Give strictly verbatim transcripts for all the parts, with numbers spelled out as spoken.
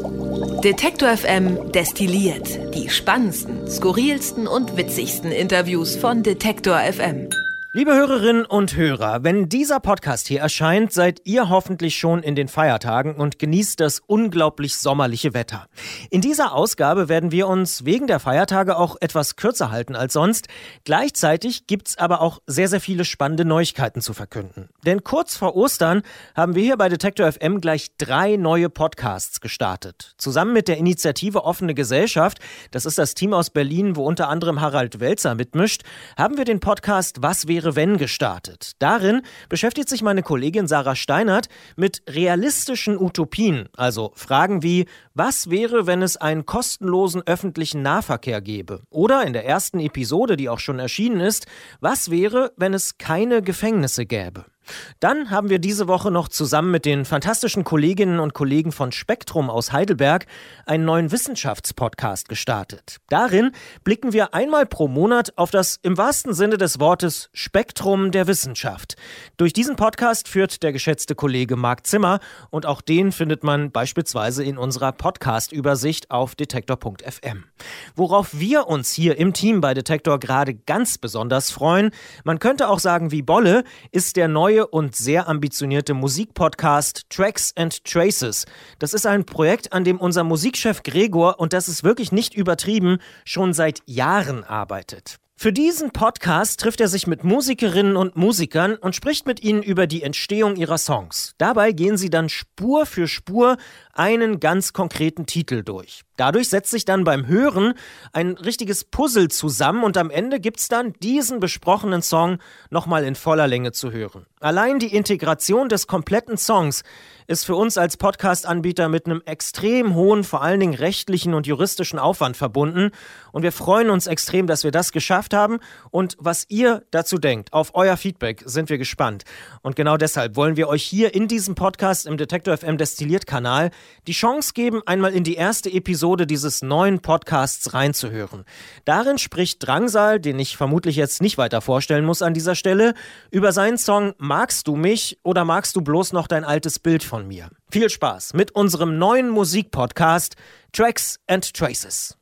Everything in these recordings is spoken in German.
Detektor F M destilliert die spannendsten, skurrilsten und witzigsten Interviews von Detektor F M. Liebe Hörerinnen und Hörer, wenn dieser Podcast hier erscheint, seid ihr hoffentlich schon in den Feiertagen und genießt das unglaublich sommerliche Wetter. In dieser Ausgabe werden wir uns wegen der Feiertage auch etwas kürzer halten als sonst. Gleichzeitig gibt's aber auch sehr, sehr viele spannende Neuigkeiten zu verkünden. Denn kurz vor Ostern haben wir hier bei Detektor F M gleich drei neue Podcasts gestartet. Zusammen mit der Initiative Offene Gesellschaft, das ist das Team aus Berlin, wo unter anderem Harald Welzer mitmischt, haben wir den Podcast Was wäre wenn gestartet. Darin beschäftigt sich meine Kollegin Sarah Steinert mit realistischen Utopien, also Fragen wie, was wäre, wenn es einen kostenlosen öffentlichen Nahverkehr gäbe? Oder in der ersten Episode, die auch schon erschienen ist, was wäre, wenn es keine Gefängnisse gäbe? Dann haben wir diese Woche noch zusammen mit den fantastischen Kolleginnen und Kollegen von Spektrum aus Heidelberg einen neuen Wissenschaftspodcast gestartet. Darin blicken wir einmal pro Monat auf das im wahrsten Sinne des Wortes Spektrum der Wissenschaft. Durch diesen Podcast führt der geschätzte Kollege Marc Zimmer und auch den findet man beispielsweise in unserer Podcast-Übersicht auf detektor punkt f m. Worauf wir uns hier im Team bei Detektor gerade ganz besonders freuen, man könnte auch sagen wie Bolle, ist der neue und sehr ambitionierte Musikpodcast Tracks and Traces. Das ist ein Projekt, an dem unser Musikchef Gregor, und das ist wirklich nicht übertrieben, schon seit Jahren arbeitet. Für diesen Podcast trifft er sich mit Musikerinnen und Musikern und spricht mit ihnen über die Entstehung ihrer Songs. Dabei gehen sie dann Spur für Spur einen ganz konkreten Titel durch. Dadurch setzt sich dann beim Hören ein richtiges Puzzle zusammen und am Ende gibt's dann diesen besprochenen Song nochmal in voller Länge zu hören. Allein die Integration des kompletten Songs ist für uns als Podcast-Anbieter mit einem extrem hohen, vor allen Dingen rechtlichen und juristischen Aufwand verbunden. Und wir freuen uns extrem, dass wir das geschafft haben. Und was ihr dazu denkt, auf euer Feedback sind wir gespannt. Und genau deshalb wollen wir euch hier in diesem Podcast im Detektor F M Destilliert-Kanal die Chance geben, einmal in die erste Episode dieses neuen Podcasts reinzuhören. Darin spricht Drangsal, den ich vermutlich jetzt nicht weiter vorstellen muss an dieser Stelle, über seinen Song Magst du mich oder magst du bloß noch dein altes Bild von mir? Viel Spaß mit unserem neuen Musikpodcast Tracks and Traces.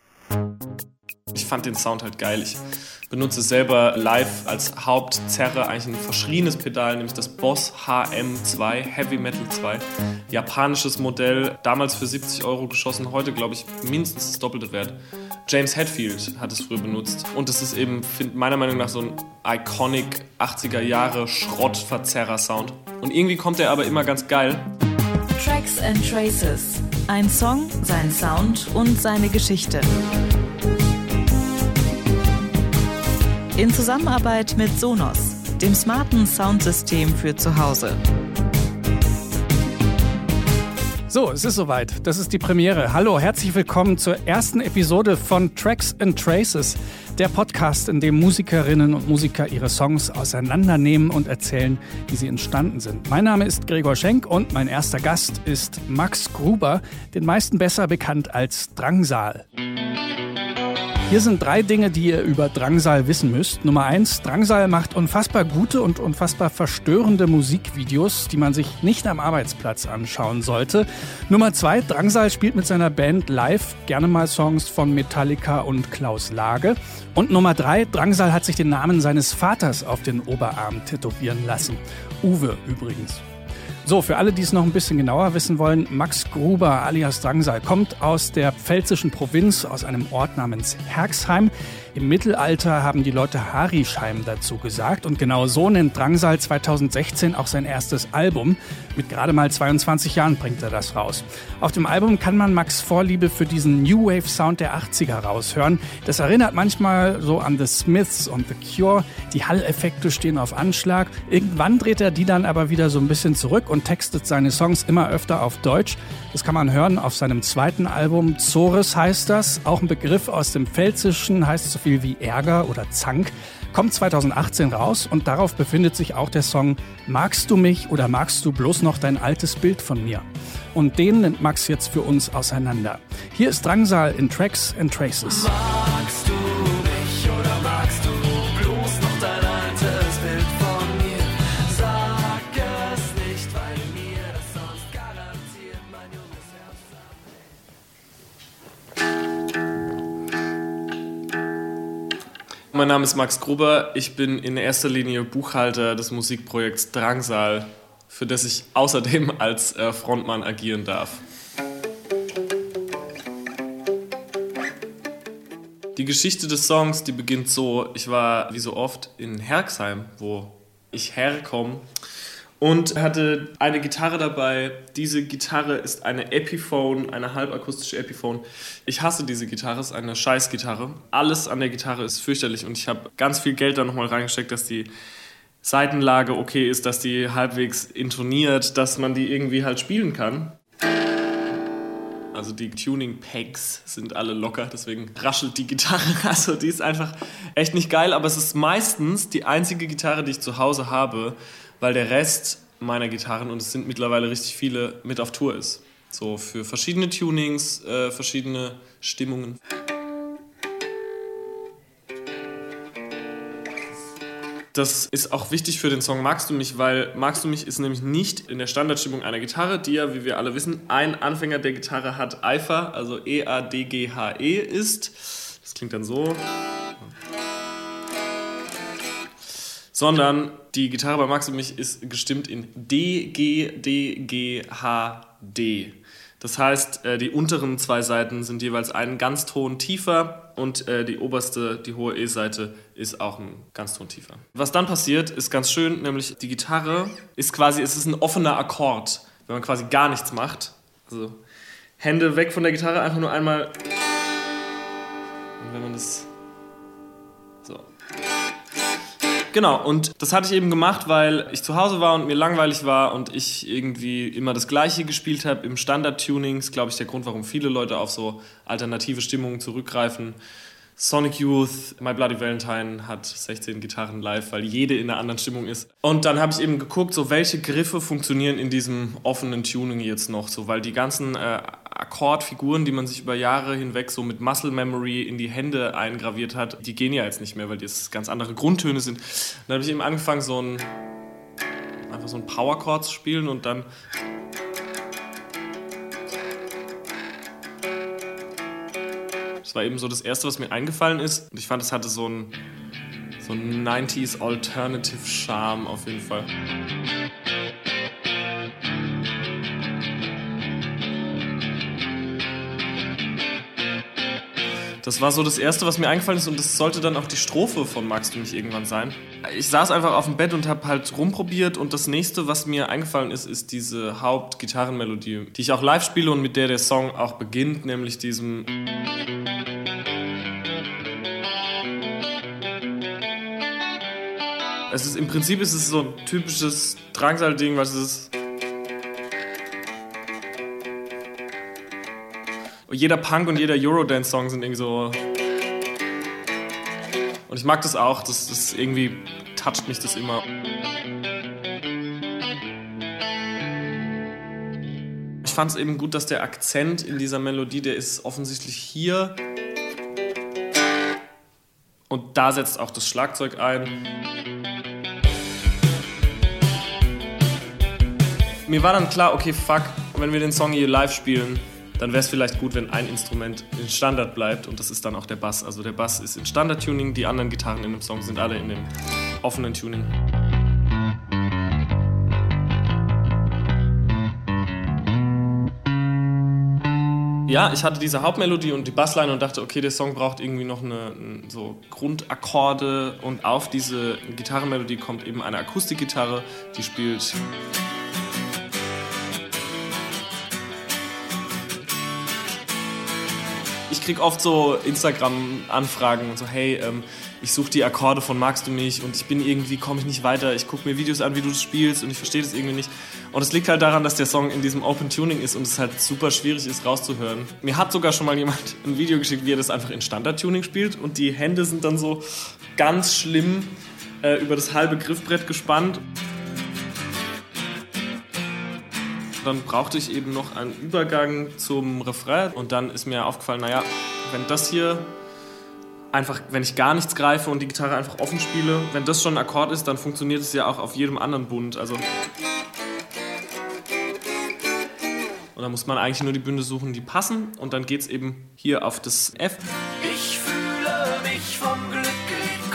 Ich fand den Sound halt geil. Ich benutze selber live als Hauptzerre eigentlich ein verschriebenes Pedal, nämlich das Boss H M zwei, Heavy Metal zwei. Japanisches Modell, damals für siebzig Euro geschossen, heute glaube ich mindestens das Doppelte wert. James Hetfield hat es früher benutzt und es ist eben, find, meiner Meinung nach, so ein iconic achtziger Jahre Schrottverzerrer-Sound. Und irgendwie kommt er aber immer ganz geil. Tracks and Traces. Ein Song, sein Sound und seine Geschichte. In Zusammenarbeit mit Sonos, dem smarten Soundsystem für zu Hause. So, es ist soweit. Das ist die Premiere. Hallo, herzlich willkommen zur ersten Episode von Tracks and Traces, der Podcast, in dem Musikerinnen und Musiker ihre Songs auseinandernehmen und erzählen, wie sie entstanden sind. Mein Name ist Gregor Schenk und mein erster Gast ist Max Gruber, den meisten besser bekannt als Drangsal. Hier sind drei Dinge, die ihr über Drangsal wissen müsst. Nummer eins, Drangsal macht unfassbar gute und unfassbar verstörende Musikvideos, die man sich nicht am Arbeitsplatz anschauen sollte. Nummer zwei, Drangsal spielt mit seiner Band live gerne mal Songs von Metallica und Klaus Lage. Und Nummer drei, Drangsal hat sich den Namen seines Vaters auf den Oberarm tätowieren lassen. Uwe übrigens. So, für alle, die es noch ein bisschen genauer wissen wollen, Max Gruber alias Drangsal kommt aus der pfälzischen Provinz, aus einem Ort namens Herxheim. Im Mittelalter haben die Leute Harischeim dazu gesagt und genau so nennt Drangsal zweitausendsechzehn auch sein erstes Album. Mit gerade mal zweiundzwanzig Jahren bringt er das raus. Auf dem Album kann man Max' Vorliebe für diesen New Wave Sound der achtziger raushören. Das erinnert manchmal so an The Smiths und The Cure. Die Hall-Effekte stehen auf Anschlag. Irgendwann dreht er die dann aber wieder so ein bisschen zurück und textet seine Songs immer öfter auf Deutsch. Das kann man hören auf seinem zweiten Album. Zores heißt das. Auch ein Begriff aus dem Pfälzischen, heißt so viel wie Ärger oder Zank. Kommt zweitausendachtzehn raus und darauf befindet sich auch der Song Magst du mich oder magst du bloß noch dein altes Bild von mir? Und den nimmt Max jetzt für uns auseinander. Hier ist Drangsal in Tracks and Traces. Magst du mich oder magst du bloß noch dein altes Bild von mir? Sag es nicht, weil mir das sonst garantiert mein junges Herz sagt. Mein Name ist Max Gruber. Ich bin in erster Linie Buchhalter des Musikprojekts Drangsal, für das ich außerdem als äh, Frontmann agieren darf. Die Geschichte des Songs, die beginnt so: Ich war wie so oft in Herxheim, wo ich herkomme, und hatte eine Gitarre dabei. Diese Gitarre ist eine Epiphone, eine halbakustische Epiphone. Ich hasse diese Gitarre, es ist eine Scheißgitarre. Alles an der Gitarre ist fürchterlich und ich habe ganz viel Geld da nochmal reingesteckt, dass die Saitenlage okay ist, dass die halbwegs intoniert, dass man die irgendwie halt spielen kann. Also die Tuning-Pegs sind alle locker, deswegen raschelt die Gitarre. Also die ist einfach echt nicht geil, aber es ist meistens die einzige Gitarre, die ich zu Hause habe, weil der Rest meiner Gitarren, und es sind mittlerweile richtig viele, mit auf Tour ist. So für verschiedene Tunings, äh, verschiedene Stimmungen. Das ist auch wichtig für den Song Magst du mich, weil Magst du mich ist nämlich nicht in der Standardstimmung einer Gitarre, die ja, wie wir alle wissen, ein Anfänger der Gitarre hat Eifer, also E A D G H E ist. Das klingt dann so. Sondern die Gitarre bei Magst du mich ist gestimmt in D G D G H D. Das heißt, die unteren zwei Seiten sind jeweils einen Ganzton tiefer und die oberste, die hohe E-Seite, ist auch ein Ganzton tiefer. Was dann passiert, ist ganz schön, nämlich die Gitarre ist quasi, es ist ein offener Akkord, wenn man quasi gar nichts macht. Also Hände weg von der Gitarre, einfach nur einmal. Und wenn man das so. Genau, und das hatte ich eben gemacht, weil ich zu Hause war und mir langweilig war und ich irgendwie immer das Gleiche gespielt habe im Standard-Tuning. Das ist, glaube ich, der Grund, warum viele Leute auf so alternative Stimmungen zurückgreifen. Sonic Youth, My Bloody Valentine hat sechzehn Gitarren live, weil jede in einer anderen Stimmung ist. Und dann habe ich eben geguckt, so welche Griffe funktionieren in diesem offenen Tuning jetzt noch, so, weil die ganzen äh, Akkordfiguren, die man sich über Jahre hinweg so mit Muscle Memory in die Hände eingraviert hat, die gehen ja jetzt nicht mehr, weil das ganz andere Grundtöne sind. Dann habe ich eben angefangen, so ein einfach so ein Power-Chord zu spielen und dann das war eben so das Erste, was mir eingefallen ist. Und ich fand, es hatte so einen so ein neunziger Alternative Charme auf jeden Fall. Das war so das Erste, was mir eingefallen ist, und das sollte dann auch die Strophe von Magst du mich irgendwann sein. Ich saß einfach auf dem Bett und habe halt rumprobiert, und das Nächste, was mir eingefallen ist, ist diese Hauptgitarrenmelodie, die ich auch live spiele und mit der der Song auch beginnt, nämlich diesem... Es ist, im Prinzip ist es so ein typisches Drangsal-Ding, was es ist. Jeder Punk und jeder Eurodance-Song sind irgendwie so. Und ich mag das auch, das, das irgendwie toucht mich das immer. Ich fand es eben gut, dass der Akzent in dieser Melodie, der ist offensichtlich hier. Und da setzt auch das Schlagzeug ein. Mir war dann klar, okay, fuck, wenn wir den Song hier live spielen, dann wäre es vielleicht gut, wenn ein Instrument in Standard bleibt, und das ist dann auch der Bass. Also der Bass ist in Standard-Tuning, die anderen Gitarren in dem Song sind alle in dem offenen Tuning. Ja, ich hatte diese Hauptmelodie und die Bassline und dachte, okay, der Song braucht irgendwie noch eine, so Grundakkorde, und auf diese Gitarrenmelodie kommt eben eine Akustikgitarre, die spielt... Ich krieg oft so Instagram-Anfragen und so, hey, ähm, ich suche die Akkorde von Magst du mich und ich bin irgendwie, komme ich nicht weiter, ich gucke mir Videos an, wie du das spielst, und ich verstehe das irgendwie nicht. Und es liegt halt daran, dass der Song in diesem Open Tuning ist und es halt super schwierig ist rauszuhören. Mir hat sogar schon mal jemand ein Video geschickt, wie er das einfach in Standard-Tuning spielt, und die Hände sind dann so ganz schlimm äh, über das halbe Griffbrett gespannt. Dann brauchte ich eben noch einen Übergang zum Refrain, und dann ist mir aufgefallen, naja, wenn das hier einfach, wenn ich gar nichts greife und die Gitarre einfach offen spiele, wenn das schon ein Akkord ist, dann funktioniert es ja auch auf jedem anderen Bund. Also und dann muss man eigentlich nur die Bünde suchen, die passen, und dann geht's eben hier auf das F. Ich fühle mich vom Glück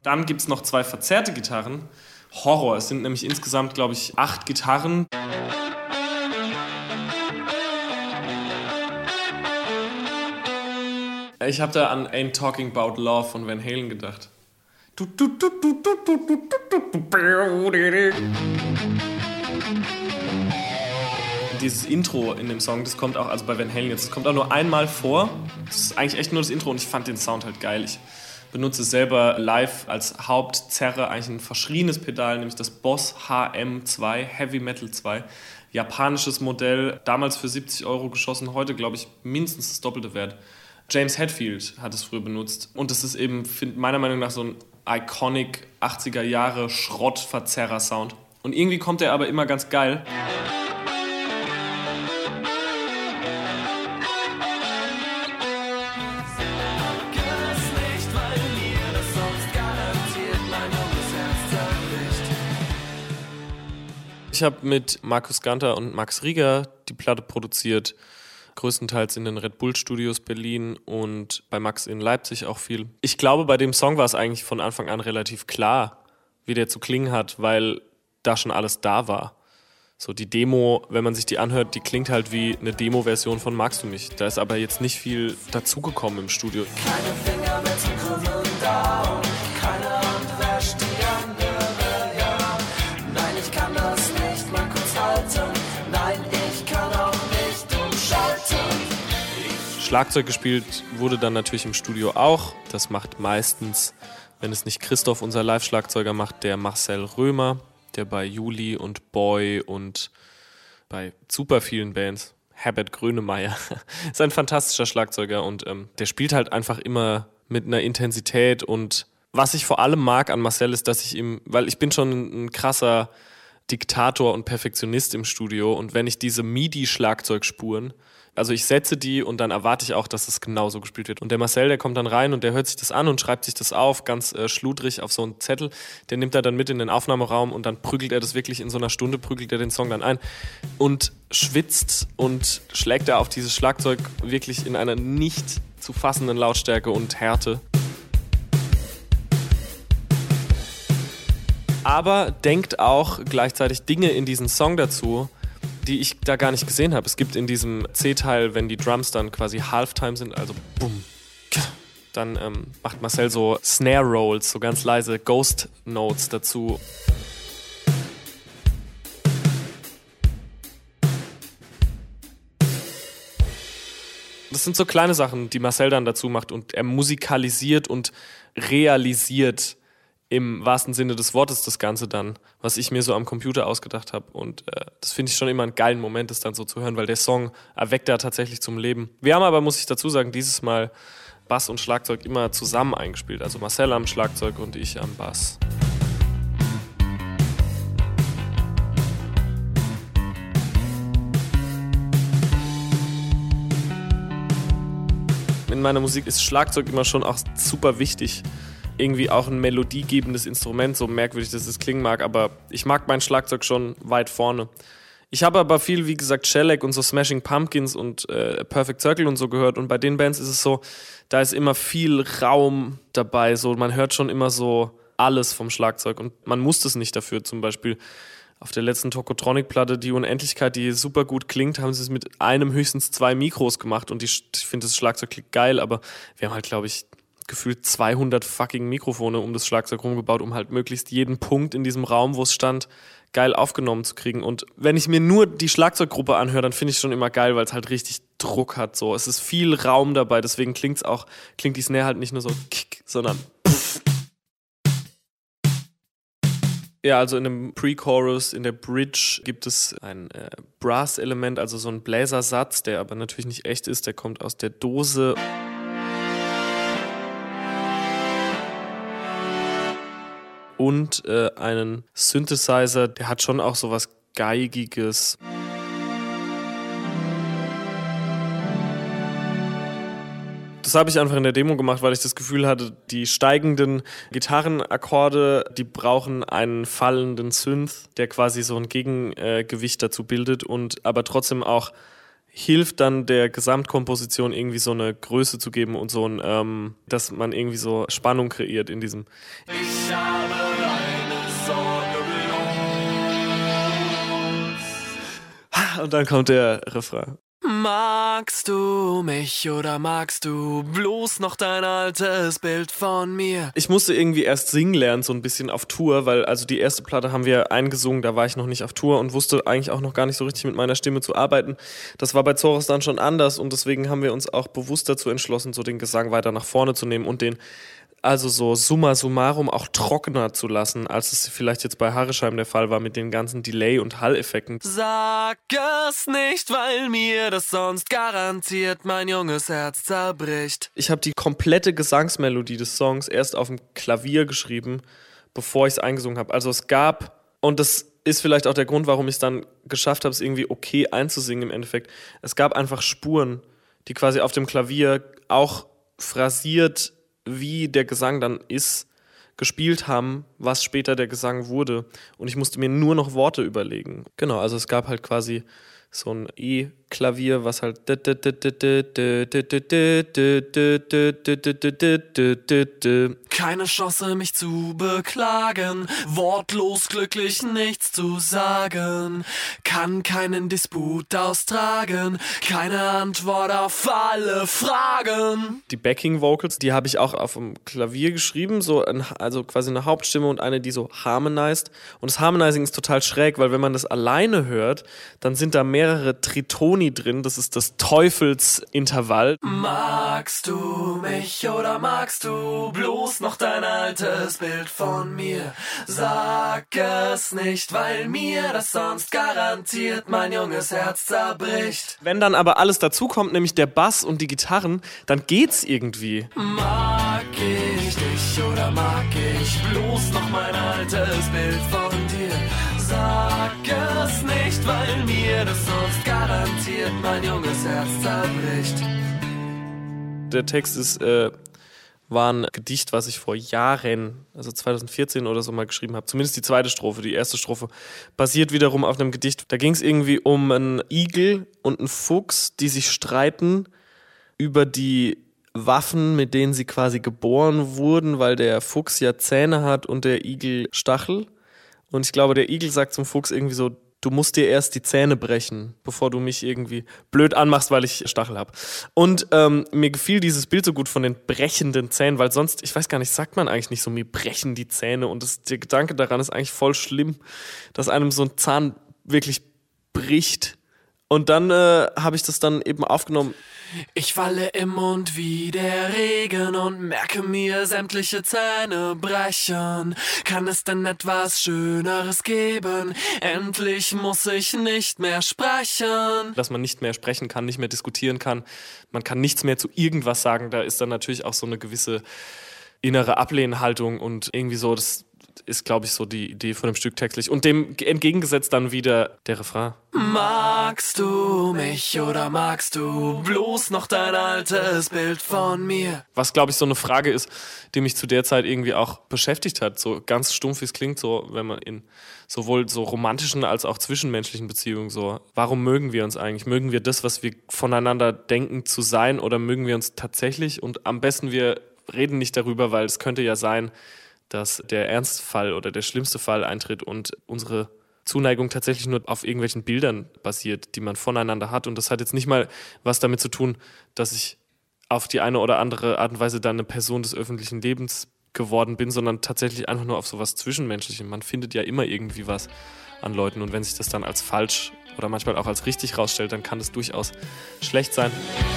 Dann gibt es noch zwei verzerrte Gitarren. Horror, es sind nämlich insgesamt, glaube ich, acht Gitarren. Ich habe da an Ain't Talking About Love von Van Halen gedacht. Dieses Intro in dem Song, das kommt auch, also bei Van Halen jetzt, das kommt auch nur einmal vor. Das ist eigentlich echt nur das Intro und ich fand den Sound halt geil. Ich benutze es selber live als Hauptzerre, eigentlich ein verschrienes Pedal, nämlich das Boss H M zwei, Heavy Metal zwei. Japanisches Modell, damals für siebzig Euro geschossen, heute glaube ich mindestens das Doppelte wert. James Hetfield hat es früher benutzt und das ist eben, find, meiner Meinung nach, so ein iconic achtziger Jahre Schrottverzerrer-Sound. Und irgendwie kommt er aber immer ganz geil. Ich habe mit Markus Ganter und Max Rieger die Platte produziert, größtenteils in den Red Bull Studios Berlin und bei Max in Leipzig auch viel. Ich glaube, bei dem Song war es eigentlich von Anfang an relativ klar, wie der zu klingen hat, weil da schon alles da war. So die Demo, wenn man sich die anhört, die klingt halt wie eine Demo-Version von Magst du mich. Da ist aber jetzt nicht viel dazugekommen im Studio. Keine Finger mit Krümmeln da und keine Hand wäscht die andere, ja. Nein, ich kann das nicht mal kurz halten. Nein, ich kann auch nicht umschalten. Schlagzeug gespielt wurde dann natürlich im Studio auch. Das macht meistens, wenn es nicht Christoph, unser Live-Schlagzeuger, macht, der Marcel Römer, der bei Juli und Boy und bei super vielen Bands, Herbert Grönemeyer, ist ein fantastischer Schlagzeuger und ähm, der spielt halt einfach immer mit einer Intensität. Und was ich vor allem mag an Marcel ist, dass ich ihm, weil ich bin schon ein krasser Diktator und Perfektionist im Studio und wenn ich diese MIDI-Schlagzeugspuren, also ich setze die und dann erwarte ich auch, dass es genauso gespielt wird. Und der Marcel, der kommt dann rein und der hört sich das an und schreibt sich das auf, ganz äh, schludrig auf so einen Zettel. Den nimmt er dann mit in den Aufnahmeraum und dann prügelt er das wirklich in so einer Stunde, prügelt er den Song dann ein und schwitzt und schlägt er auf dieses Schlagzeug wirklich in einer nicht zu fassenden Lautstärke und Härte. Aber denkt auch gleichzeitig Dinge in diesen Song dazu, die ich da gar nicht gesehen habe. Es gibt in diesem C-Teil, wenn die Drums dann quasi Halftime sind, also bumm, dann ähm, macht Marcel so Snare Rolls, so ganz leise Ghost Notes dazu. Das sind so kleine Sachen, die Marcel dann dazu macht und er musikalisiert und realisiert im wahrsten Sinne des Wortes das Ganze dann, was ich mir so am Computer ausgedacht habe. Und äh, das finde ich schon immer einen geilen Moment, das dann so zu hören, weil der Song erweckt da tatsächlich zum Leben. Wir haben aber, muss ich dazu sagen, dieses Mal Bass und Schlagzeug immer zusammen eingespielt. Also Marcel am Schlagzeug und ich am Bass. In meiner Musik ist Schlagzeug immer schon auch super wichtig. Irgendwie auch ein melodiegebendes Instrument, so merkwürdig das es klingen mag, aber ich mag mein Schlagzeug schon weit vorne. Ich habe aber viel, wie gesagt, Shellac und so Smashing Pumpkins und äh, Perfect Circle und so gehört und bei den Bands ist es so, da ist immer viel Raum dabei, so man hört schon immer so alles vom Schlagzeug und man muss das nicht dafür. Zum Beispiel auf der letzten Tokotronic-Platte, die Unendlichkeit, die super gut klingt, haben sie es mit einem, höchstens zwei Mikros gemacht und die, ich finde, das Schlagzeug klingt geil, aber wir haben halt, glaube ich, gefühlt zweihundert fucking Mikrofone um das Schlagzeug rumgebaut, um halt möglichst jeden Punkt in diesem Raum, wo es stand, geil aufgenommen zu kriegen. Und wenn ich mir nur die Schlagzeuggruppe anhöre, dann finde ich es schon immer geil, weil es halt richtig Druck hat. So, es ist viel Raum dabei, deswegen klingt's auch, klingt die Snare halt nicht nur so kick, sondern pff. Ja, also in dem Pre-Chorus, in der Bridge gibt es ein äh, Brass-Element, also so ein Bläsersatz, der aber natürlich nicht echt ist, der kommt aus der Dose. Und äh, einen Synthesizer, der hat schon auch so was Geigiges. Das habe ich einfach in der Demo gemacht, weil ich das Gefühl hatte, die steigenden Gitarrenakkorde, die brauchen einen fallenden Synth, der quasi so ein Gegengewicht dazu bildet und aber trotzdem auch hilft dann der Gesamtkomposition irgendwie so eine Größe zu geben und so ein, ähm, dass man irgendwie so Spannung kreiert in diesem Ich habe eine Sorge bloß. und dann kommt der Refrain. Magst du mich oder magst du bloß noch dein altes Bild von mir? Ich musste irgendwie erst singen lernen, so ein bisschen auf Tour, weil also die erste Platte haben wir eingesungen, da war ich noch nicht auf Tour und wusste eigentlich auch noch gar nicht so richtig mit meiner Stimme zu arbeiten. Das war bei Zorros dann schon anders und deswegen haben wir uns auch bewusst dazu entschlossen, so den Gesang weiter nach vorne zu nehmen und den also so summa summarum auch trockener zu lassen, als es vielleicht jetzt bei Harresheim der Fall war mit den ganzen Delay- und Hall-Effekten. Sag es nicht, weil mir das sonst garantiert mein junges Herz zerbricht. Ich habe die komplette Gesangsmelodie des Songs erst auf dem Klavier geschrieben, bevor ich es eingesungen habe. Also es gab, und das ist vielleicht auch der Grund, warum ich es dann geschafft habe, es irgendwie okay einzusingen im Endeffekt, es gab einfach Spuren, die quasi auf dem Klavier auch phrasiert, wie der Gesang dann ist, gespielt haben, was später der Gesang wurde. Und ich musste mir nur noch Worte überlegen. Genau, also es gab halt quasi so ein E-Klavier, was halt keine Chance, mich zu beklagen, wortlos glücklich nichts zu sagen, kann keinen Disput austragen, keine Antwort auf alle Fragen. Die Backing Vocals, die habe ich auch auf dem Klavier geschrieben, so ein, also quasi eine Hauptstimme und eine, die so harmonized. Und das Harmonizing ist total schräg, weil wenn man das alleine hört, dann sind da mehrere Tritoni drin, das ist das Teufelsintervall. Magst du mich oder magst du bloß noch dein altes Bild von mir? Sag es nicht, weil mir das sonst garantiert mein junges Herz zerbricht. Wenn dann aber alles dazukommt, nämlich der Bass und die Gitarren, dann geht's irgendwie. Mag ich dich oder mag ich bloß noch mein altes Bild von dir? Sag es nicht, weil mir das sonst garantiert mein junges Herz zerbricht. Der Text ist, äh, war ein Gedicht, was ich vor Jahren, also zwanzig vierzehn oder so mal geschrieben habe. Zumindest die zweite Strophe. Die erste Strophe basiert wiederum auf einem Gedicht. Da ging es irgendwie um einen Igel und einen Fuchs, die sich streiten über die Waffen, mit denen sie quasi geboren wurden, weil der Fuchs ja Zähne hat und der Igel Stachel. Und ich glaube, der Igel sagt zum Fuchs irgendwie so, du musst dir erst die Zähne brechen, bevor du mich irgendwie blöd anmachst, weil ich Stachel habe. Und ähm, mir gefiel dieses Bild so gut von den brechenden Zähnen, weil sonst, ich weiß gar nicht, sagt man eigentlich nicht so, mir brechen die Zähne. Und das, der Gedanke daran ist eigentlich voll schlimm, dass einem so ein Zahn wirklich bricht. Und dann äh, habe ich das dann eben aufgenommen. Ich falle im Mund wie der Regen und merke mir sämtliche Zähne brechen. Kann es denn etwas Schöneres geben? Endlich muss ich nicht mehr sprechen. Dass man nicht mehr sprechen kann, nicht mehr diskutieren kann. Man kann nichts mehr zu irgendwas sagen. Da ist dann natürlich auch so eine gewisse innere Ablehnhaltung und irgendwie so, das ist, glaube ich, so die Idee von dem Stück textlich. Und dem entgegengesetzt dann wieder der Refrain. Magst du mich oder magst du bloß noch dein altes Bild von mir? Was, glaube ich, so eine Frage ist, die mich zu der Zeit irgendwie auch beschäftigt hat. So ganz stumpf, wie es klingt, so wenn man in sowohl so romantischen als auch zwischenmenschlichen Beziehungen so, warum mögen wir uns eigentlich? Mögen wir das, was wir voneinander denken zu sein, oder mögen wir uns tatsächlich? Und am besten wir reden nicht darüber, weil es könnte ja sein, dass der Ernstfall oder der schlimmste Fall eintritt und unsere Zuneigung tatsächlich nur auf irgendwelchen Bildern basiert, die man voneinander hat. Und das hat jetzt nicht mal was damit zu tun, dass ich auf die eine oder andere Art und Weise dann eine Person des öffentlichen Lebens geworden bin, sondern tatsächlich einfach nur auf sowas Zwischenmenschlichem. Man findet ja immer irgendwie was an Leuten, und wenn sich das dann als falsch oder manchmal auch als richtig rausstellt, dann kann das durchaus schlecht sein.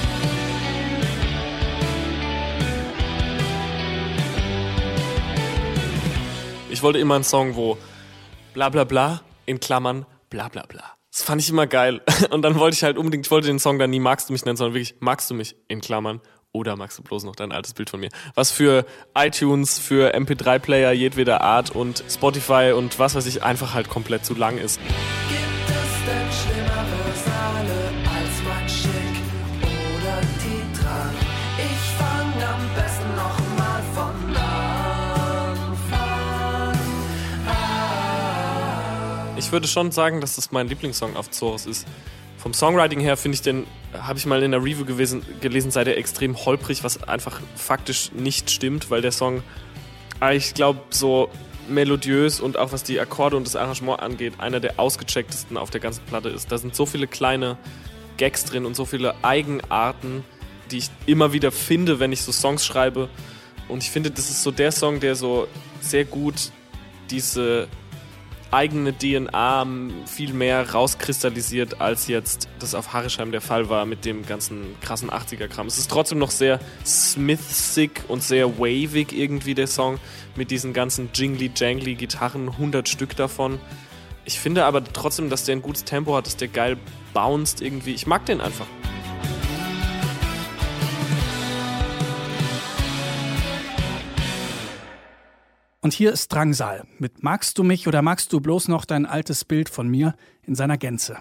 Ich wollte immer einen Song, wo bla bla bla in Klammern bla bla bla. Das fand ich immer geil. Und dann wollte ich halt unbedingt, ich wollte den Song dann nie Magst du mich nennen, sondern wirklich Magst du mich in Klammern oder magst du bloß noch dein altes Bild von mir. Was für iTunes, für M P drei Player jedweder Art und Spotify und was weiß ich einfach halt komplett zu lang ist. Gibt es denn schlimmere Saale als mein Schick oder die dran? Ich fang am besten noch mal von Ich würde schon sagen, dass das mein Lieblingssong auf Zorros ist. Vom Songwriting her finde ich den, habe ich mal in der Review gewesen, gelesen, sei der extrem holprig, was einfach faktisch nicht stimmt, weil der Song, ich glaube, so melodiös und auch was die Akkorde und das Arrangement angeht, einer der ausgechecktesten auf der ganzen Platte ist. Da sind so viele kleine Gags drin und so viele Eigenarten, die ich immer wieder finde, wenn ich so Songs schreibe. Und ich finde, das ist so der Song, der so sehr gut diese eigene D N A viel mehr rauskristallisiert, als jetzt das auf Harresheim der Fall war mit dem ganzen krassen achtziger-Kram. Es ist trotzdem noch sehr Smith-sick und sehr wavig irgendwie, der Song, mit diesen ganzen jingly-jangly Gitarren, hundert Stück davon. Ich finde aber trotzdem, dass der ein gutes Tempo hat, dass der geil bounced irgendwie. Ich mag den einfach. Und hier ist Drangsal mit Magst du mich oder magst du bloß noch dein altes Bild von mir in seiner Gänze.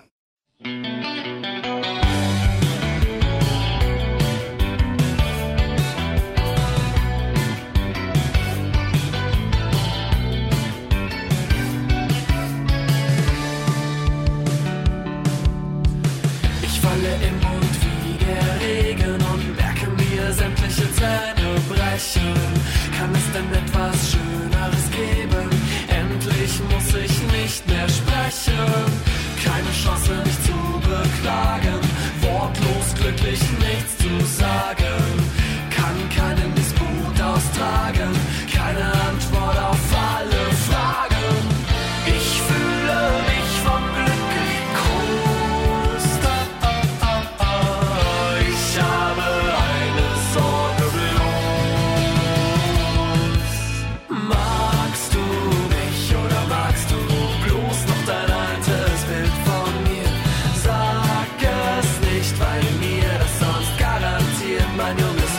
Ich falle im Mund wie der Regen und merke mir sämtliche Zähne brechen. Kann es denn etwas Schöneres geben? Endlich muss ich nicht mehr sprechen. Keine Chance, mich zu beklagen. Wortlos glücklich, nichts zu sagen. Kann keinen Disput austragen. Keine Antwort auf alle Fragen. Ich fühle mich vom Glück gekrust. Oh, oh, oh, oh. Ich habe eine Sorge bloß. Magst du mich oder magst du bloß noch dein altes Bild von mir? Sag es nicht, weil mir das sonst garantiert mein junges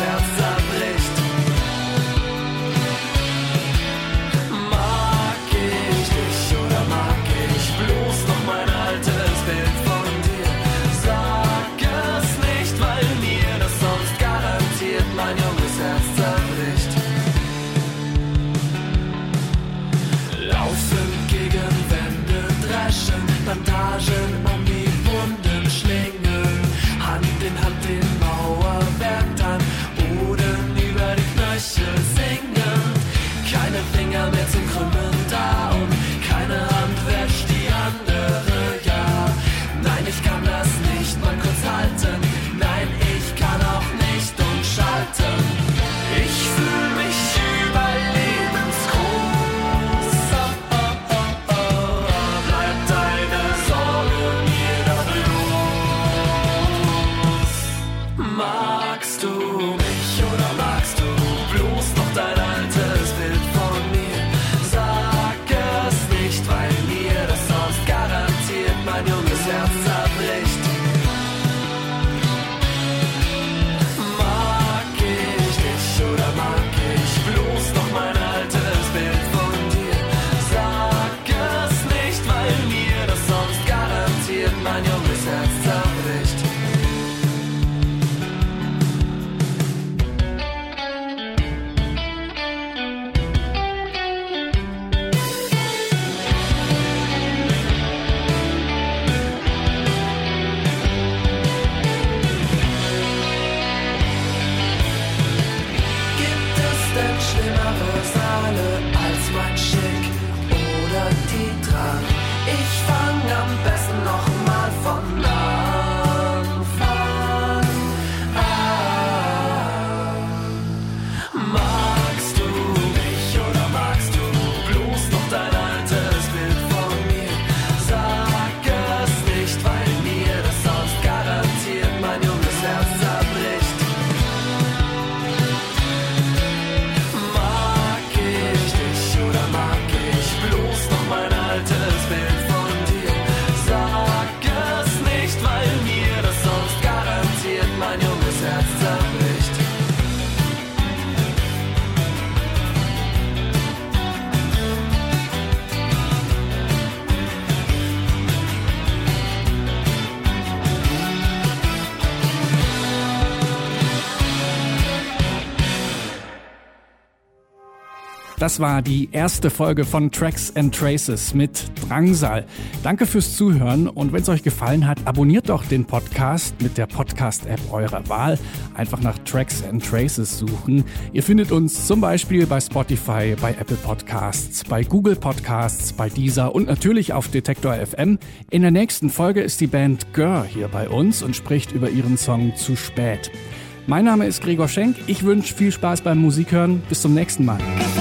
Das war die erste Folge von Tracks and Traces mit Drangsal. Danke fürs Zuhören und wenn es euch gefallen hat, abonniert doch den Podcast mit der Podcast-App eurer Wahl. Einfach nach Tracks and Traces suchen. Ihr findet uns zum Beispiel bei Spotify, bei Apple Podcasts, bei Google Podcasts, bei Deezer und natürlich auf Detektor F M. In der nächsten Folge ist die Band Gör hier bei uns und spricht über ihren Song Zu spät. Mein Name ist Gregor Schenk. Ich wünsche viel Spaß beim Musikhören. Bis zum nächsten Mal.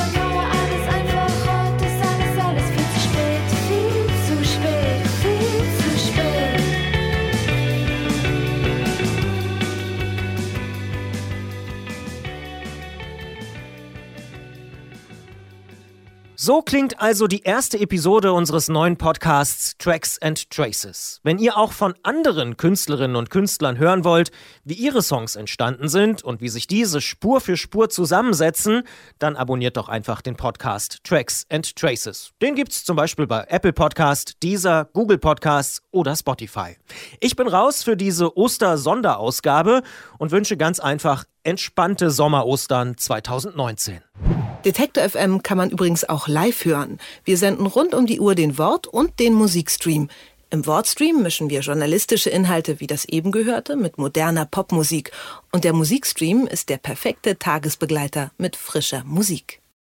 So klingt also die erste Episode unseres neuen Podcasts Tracks and Traces. Wenn ihr auch von anderen Künstlerinnen und Künstlern hören wollt, wie ihre Songs entstanden sind und wie sich diese Spur für Spur zusammensetzen, dann abonniert doch einfach den Podcast Tracks and Traces. Den gibt's zum Beispiel bei Apple Podcast, Deezer, Google Podcasts oder Spotify. Ich bin raus für diese Oster-Sonderausgabe und wünsche ganz einfach entspannte Sommer-Ostern zwanzig neunzehn. Detektor F M kann man übrigens auch live hören. Wir senden rund um die Uhr den Wort- und den Musikstream. Im Wortstream mischen wir journalistische Inhalte wie das eben gehörte mit moderner Popmusik. Und der Musikstream ist der perfekte Tagesbegleiter mit frischer Musik.